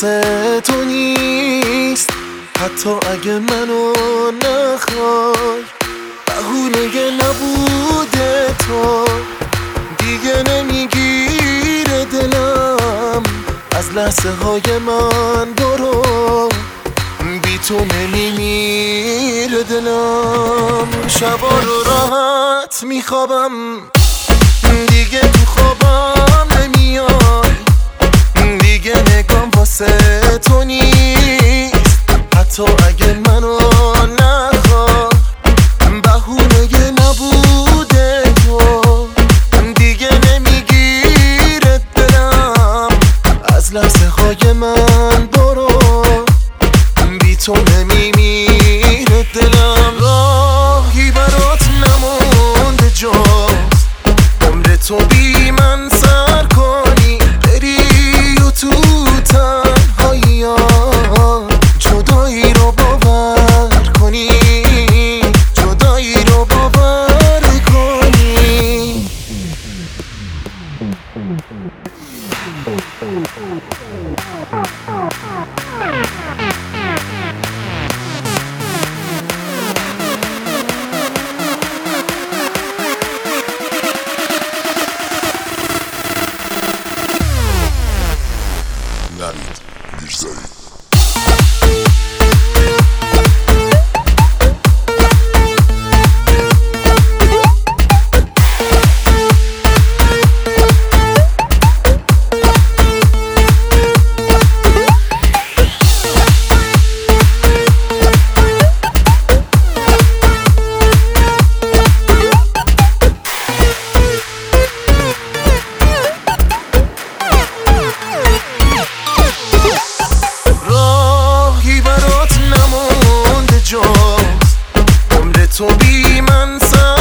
واسه تو نیست، حتی اگه منو نخوای. بهونه نبوده تو دیگه نمیگیره دلم از لحظه های من. برو بی تو نمیمیره دلم. شبا رو راحت میخوابم دیگه تو خوابم نمیای. دیگه نگام واسه تو نیست، حتی اگه منو نخوای. بهونه نبوده تو دیگه نمیگیره دلم از لحظه های من. برو بی تو نمیمیره دلم. راهی برات نمونده جز عمر تو بی من سر کنی، بری و تو تنهایی جدایی رو باور کنی، جدایی رو باور کنی. نوید میرزایی. عمر تو بی من سر